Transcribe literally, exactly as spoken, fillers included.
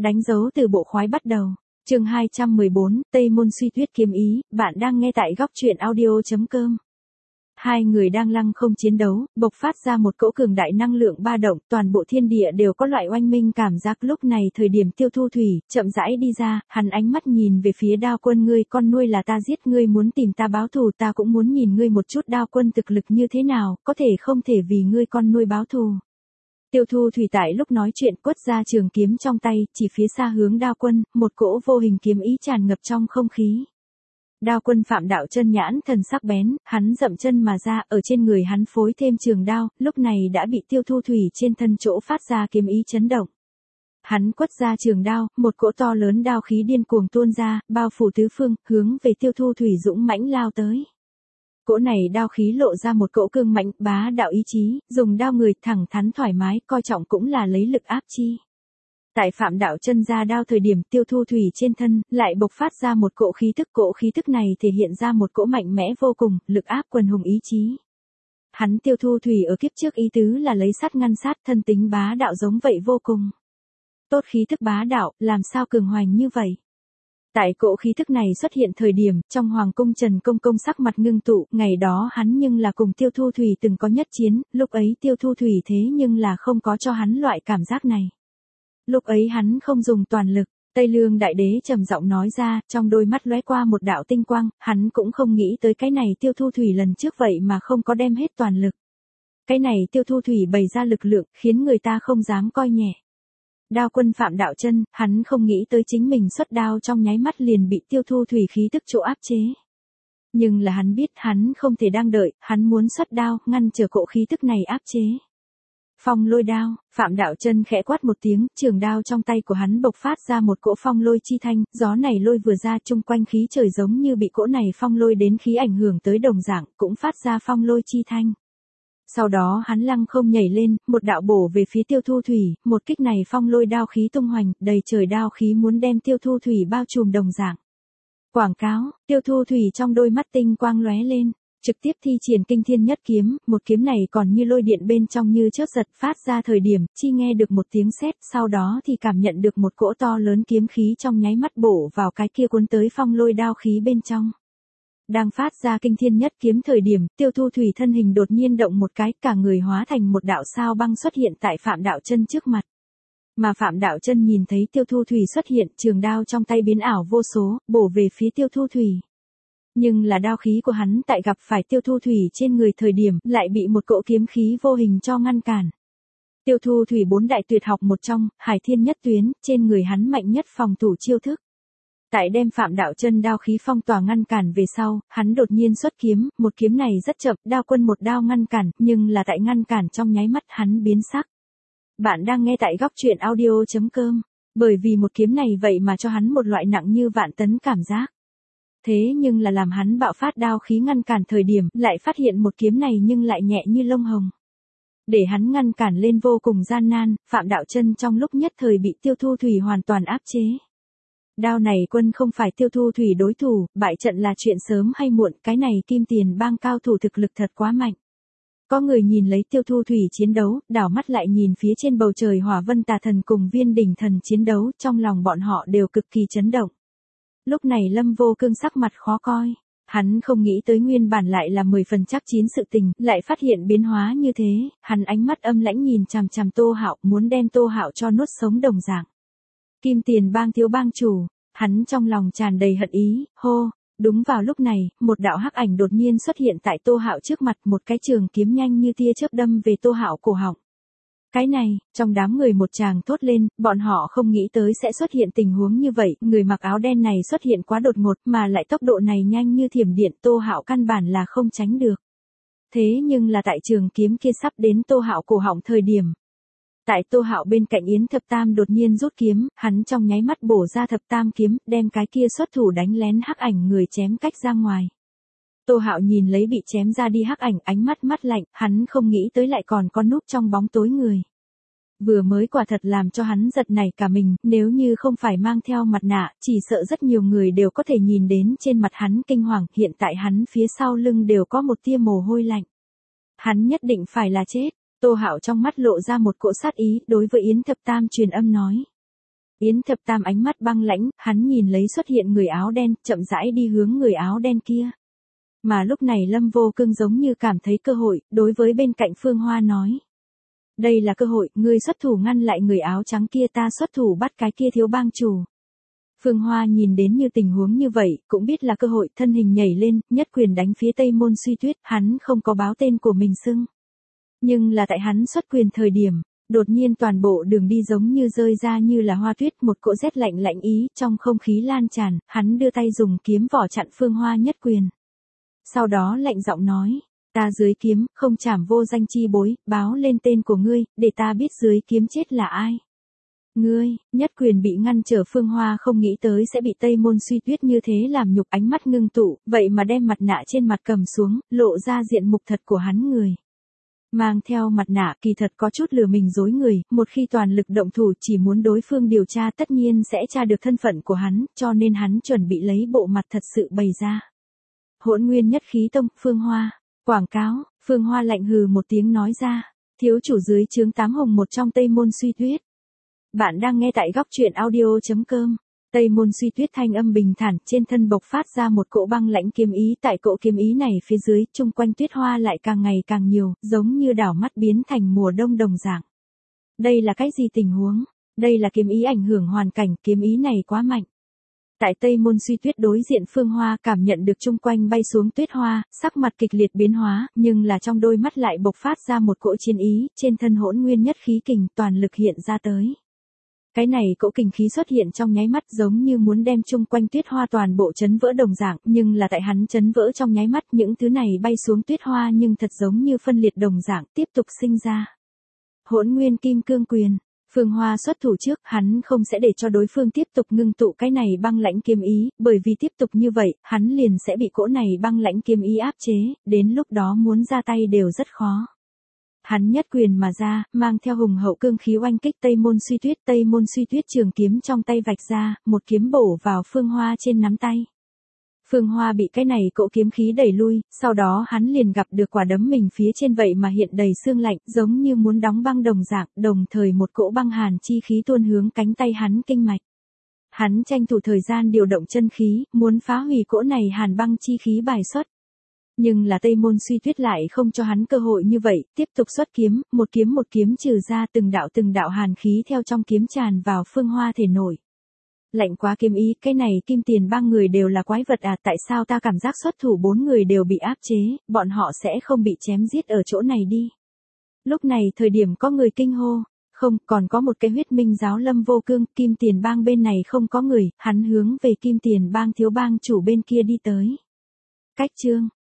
Đánh dấu từ bộ khoái bắt đầu. Chương hai trăm mười bốn, Tây Môn Suy Tuyết kiếm ý, bạn đang nghe tại góc truyện audio chấm com. Hai người đang lăng không chiến đấu, bộc phát ra một cỗ cường đại năng lượng ba động, toàn bộ thiên địa đều có loại oanh minh cảm giác. Lúc này thời điểm Tiêu Thu Thủy chậm rãi đi ra, hắn ánh mắt nhìn về phía Đao Quân, ngươi con nuôi là ta giết, ngươi muốn tìm ta báo thù, ta cũng muốn nhìn ngươi một chút Đao Quân thực lực như thế nào, có thể không thể vì ngươi con nuôi báo thù. Tiêu Thu Thủy tại lúc nói chuyện quất ra trường kiếm trong tay, chỉ phía xa hướng Đao Quân, một cỗ vô hình kiếm ý tràn ngập trong không khí. Đao Quân Phạm Đạo Chân nhãn thần sắc bén, hắn dậm chân mà ra, ở trên người hắn phối thêm trường đao, lúc này đã bị Tiêu Thu Thủy trên thân chỗ phát ra kiếm ý chấn động. Hắn quất ra trường đao, một cỗ to lớn đao khí điên cuồng tuôn ra, bao phủ tứ phương, hướng về Tiêu Thu Thủy dũng mãnh lao tới. Cỗ này đao khí lộ ra một cỗ cương mãnh, bá đạo ý chí, dùng đao người thẳng thắn thoải mái, coi trọng cũng là lấy lực áp chi. Tại Phạm Đạo Chân ra đao thời điểm, Tiêu Thu Thủy trên thân lại bộc phát ra một cỗ khí tức, cỗ khí tức này thể hiện ra một cỗ mạnh mẽ vô cùng, lực áp quần hùng ý chí. Hắn Tiêu Thu Thủy ở kiếp trước ý tứ là lấy sắt ngăn sát, thân tính bá đạo giống vậy vô cùng. Tốt khí tức bá đạo, làm sao cường hoành như vậy? Tại cỗ khí thức này xuất hiện thời điểm, trong hoàng cung Trần Công Công sắc mặt ngưng tụ, ngày đó hắn nhưng là cùng Tiêu Thu Thủy từng có nhất chiến, lúc ấy Tiêu Thu Thủy thế nhưng là không có cho hắn loại cảm giác này. Lúc ấy hắn không dùng toàn lực, Tây Lương Đại Đế trầm giọng nói ra, trong đôi mắt lóe qua một đạo tinh quang, hắn cũng không nghĩ tới cái này Tiêu Thu Thủy lần trước vậy mà không có đem hết toàn lực. Cái này Tiêu Thu Thủy bày ra lực lượng, khiến người ta không dám coi nhẹ. Đao Quân Phạm Đạo Chân, hắn không nghĩ tới chính mình xuất đao trong nháy mắt liền bị Tiêu Thu Thủy khí tức chỗ áp chế. Nhưng là hắn biết hắn không thể đang đợi, hắn muốn xuất đao, ngăn trở cỗ khí tức này áp chế. Phong lôi đao, Phạm Đạo Chân khẽ quát một tiếng, trường đao trong tay của hắn bộc phát ra một cỗ phong lôi chi thanh, gió này lôi vừa ra chung quanh khí trời giống như bị cỗ này phong lôi đến khí ảnh hưởng tới đồng dạng, cũng phát ra phong lôi chi thanh. Sau đó hắn lăng không nhảy lên, một đạo bổ về phía Tiêu Thu Thủy, một kích này phong lôi đao khí tung hoành, đầy trời đao khí muốn đem Tiêu Thu Thủy bao trùm đồng dạng. Quảng cáo, Tiêu Thu Thủy trong đôi mắt tinh quang lóe lên, trực tiếp thi triển kinh thiên nhất kiếm, một kiếm này còn như lôi điện bên trong như chớp giật phát ra thời điểm, chi nghe được một tiếng sét, sau đó thì cảm nhận được một cỗ to lớn kiếm khí trong nháy mắt bổ vào cái kia cuốn tới phong lôi đao khí bên trong. Đang phát ra kinh thiên nhất kiếm thời điểm, Tiêu Thu Thủy thân hình đột nhiên động một cái, cả người hóa thành một đạo sao băng xuất hiện tại Phạm Đạo Chân trước mặt. Mà Phạm Đạo Chân nhìn thấy Tiêu Thu Thủy xuất hiện, trường đao trong tay biến ảo vô số, bổ về phía Tiêu Thu Thủy. Nhưng là đao khí của hắn tại gặp phải Tiêu Thu Thủy trên người thời điểm, lại bị một cỗ kiếm khí vô hình cho ngăn cản. Tiêu Thu Thủy bốn đại tuyệt học một trong, Hải Thiên Nhất Tuyến, trên người hắn mạnh nhất phòng thủ chiêu thức. Tại đem Phạm Đạo Chân đao khí phong tỏa ngăn cản về sau, hắn đột nhiên xuất kiếm, một kiếm này rất chậm, Đao Quân một đao ngăn cản, nhưng là tại ngăn cản trong nháy mắt hắn biến sắc. Bạn đang nghe tại góc truyện audio chấm com, bởi vì một kiếm này vậy mà cho hắn một loại nặng như vạn tấn cảm giác. Thế nhưng là làm hắn bạo phát đao khí ngăn cản thời điểm, lại phát hiện một kiếm này nhưng lại nhẹ như lông hồng. Để hắn ngăn cản lên vô cùng gian nan, Phạm Đạo Chân trong lúc nhất thời bị Tiêu Thu Thủy hoàn toàn áp chế. Đao này quân không phải Tiêu Thu Thủy đối thủ, bại trận là chuyện sớm hay muộn, cái này Kim Tiền Bang cao thủ thực lực thật quá mạnh. Có người nhìn lấy Tiêu Thu Thủy chiến đấu, đảo mắt lại nhìn phía trên bầu trời Hỏa Vân Tà Thần cùng Viên Đỉnh Thần chiến đấu, trong lòng bọn họ đều cực kỳ chấn động. Lúc này Lâm Vô Cương sắc mặt khó coi, hắn không nghĩ tới nguyên bản lại là mười phần chắc chín sự tình, lại phát hiện biến hóa như thế, hắn ánh mắt âm lãnh nhìn chằm chằm Tô Hạo, muốn đem Tô Hạo cho nuốt sống đồng dạng. Kim Tiền Bang thiếu bang chủ, hắn trong lòng tràn đầy hận ý, hô, đúng vào lúc này, một đạo hắc ảnh đột nhiên xuất hiện tại Tô Hạo trước mặt, một cái trường kiếm nhanh như tia chớp đâm về Tô Hạo cổ họng. Cái này, trong đám người một tràng thốt lên, bọn họ không nghĩ tới sẽ xuất hiện tình huống như vậy, người mặc áo đen này xuất hiện quá đột ngột mà lại tốc độ này nhanh như thiểm điện, Tô Hạo căn bản là không tránh được. Thế nhưng là tại trường kiếm kia sắp đến Tô Hạo cổ họng thời điểm. Tại Tô Hạo bên cạnh Yến Thập Tam đột nhiên rút kiếm, hắn trong nháy mắt bổ ra Thập Tam kiếm, đem cái kia xuất thủ đánh lén hắc ảnh người chém cách ra ngoài. Tô Hạo nhìn lấy bị chém ra đi hắc ảnh, ánh mắt mắt lạnh, hắn không nghĩ tới lại còn có núp trong bóng tối người. Vừa mới quả thật làm cho hắn giật nảy cả mình, nếu như không phải mang theo mặt nạ, chỉ sợ rất nhiều người đều có thể nhìn đến trên mặt hắn kinh hoàng, hiện tại hắn phía sau lưng đều có một tia mồ hôi lạnh. Hắn nhất định phải là chết. Tô Hạo trong mắt lộ ra một cỗ sát ý, đối với Yến Thập Tam truyền âm nói. Yến Thập Tam ánh mắt băng lãnh, hắn nhìn lấy xuất hiện người áo đen, chậm rãi đi hướng người áo đen kia. Mà lúc này Lâm Vô Cương giống như cảm thấy cơ hội, đối với bên cạnh Phương Hoa nói. Đây là cơ hội, ngươi xuất thủ ngăn lại người áo trắng kia, ta xuất thủ bắt cái kia thiếu bang chủ. Phương Hoa nhìn đến như tình huống như vậy, cũng biết là cơ hội, thân hình nhảy lên, nhất quyền đánh phía Tây Môn Suy Tuyết, hắn không có báo tên của mình xưng. Nhưng là tại hắn xuất quyền thời điểm, đột nhiên toàn bộ đường đi giống như rơi ra như là hoa tuyết, một cỗ rét lạnh lạnh ý trong không khí lan tràn, hắn đưa tay dùng kiếm vỏ chặn Phương Hoa nhất quyền. Sau đó lạnh giọng nói, ta dưới kiếm, không trảm vô danh chi bối, báo lên tên của ngươi, để ta biết dưới kiếm chết là ai. Ngươi, nhất quyền bị ngăn trở Phương Hoa không nghĩ tới sẽ bị Tây Môn Suy Tuyết như thế làm nhục, ánh mắt ngưng tụ, vậy mà đem mặt nạ trên mặt cầm xuống, lộ ra diện mục thật của hắn người. Mang theo mặt nạ kỳ thật có chút lừa mình dối người, một khi toàn lực động thủ chỉ muốn đối phương điều tra tất nhiên sẽ tra được thân phận của hắn, cho nên hắn chuẩn bị lấy bộ mặt thật sự bày ra. Hỗn Nguyên Nhất Khí Tông, Phương Hoa, quảng cáo, Phương Hoa lạnh hừ một tiếng nói ra, thiếu chủ dưới trướng tám hồng một trong Tây Môn Suy Tuyết. Bạn đang nghe tại góc truyện audio chấm com. Tây Môn Suy Tuyết thanh âm bình thản, trên thân bộc phát ra một cỗ băng lãnh kiếm ý, tại cỗ kiếm ý này phía dưới, chung quanh tuyết hoa lại càng ngày càng nhiều, giống như đảo mắt biến thành mùa đông đồng dạng. Đây là cái gì tình huống? Đây là kiếm ý ảnh hưởng hoàn cảnh, kiếm ý này quá mạnh. Tại Tây Môn Suy Tuyết đối diện Phương Hoa cảm nhận được chung quanh bay xuống tuyết hoa, sắc mặt kịch liệt biến hóa, nhưng là trong đôi mắt lại bộc phát ra một cỗ chiến ý, trên thân hỗn nguyên nhất khí kình toàn lực hiện ra tới. Cái này cỗ kình khí xuất hiện trong nháy mắt giống như muốn đem chung quanh tuyết hoa toàn bộ chấn vỡ đồng dạng, nhưng là tại hắn chấn vỡ trong nháy mắt những thứ này bay xuống tuyết hoa nhưng thật giống như phân liệt đồng dạng tiếp tục sinh ra. Hỗn Nguyên Kim Cương Quyền, Phương Hoa xuất thủ trước, hắn không sẽ để cho đối phương tiếp tục ngưng tụ cái này băng lãnh kiếm ý, bởi vì tiếp tục như vậy, hắn liền sẽ bị cỗ này băng lãnh kiếm ý áp chế, đến lúc đó muốn ra tay đều rất khó. Hắn nhất quyền mà ra, mang theo hùng hậu cương khí oanh kích Tây Môn Suy Tuyết, Tây Môn Suy Tuyết trường kiếm trong tay vạch ra, một kiếm bổ vào Phương Hoa trên nắm tay. Phương Hoa bị cái này cỗ kiếm khí đẩy lui, sau đó hắn liền gặp được quả đấm mình phía trên vậy mà hiện đầy xương lạnh, giống như muốn đóng băng đồng dạng, đồng thời một cỗ băng hàn chi khí tuôn hướng cánh tay hắn kinh mạch. Hắn tranh thủ thời gian điều động chân khí, muốn phá hủy cỗ này hàn băng chi khí bài xuất. Nhưng là Tây Môn Suy Tuyết lại không cho hắn cơ hội như vậy, tiếp tục xuất kiếm, một kiếm một kiếm trừ ra từng đạo từng đạo hàn khí theo trong kiếm tràn vào Phương Hoa thể nổi. Lạnh quá kiếm ý, cái này Kim Tiền Bang người đều là quái vật à, tại sao ta cảm giác xuất thủ bốn người đều bị áp chế, bọn họ sẽ không bị chém giết ở chỗ này đi. Lúc này thời điểm có người kinh hô, không, còn có một cái huyết minh giáo Lâm Vô Cương, Kim Tiền Bang bên này không có người, hắn hướng về Kim Tiền Bang thiếu bang chủ bên kia đi tới. Cách chương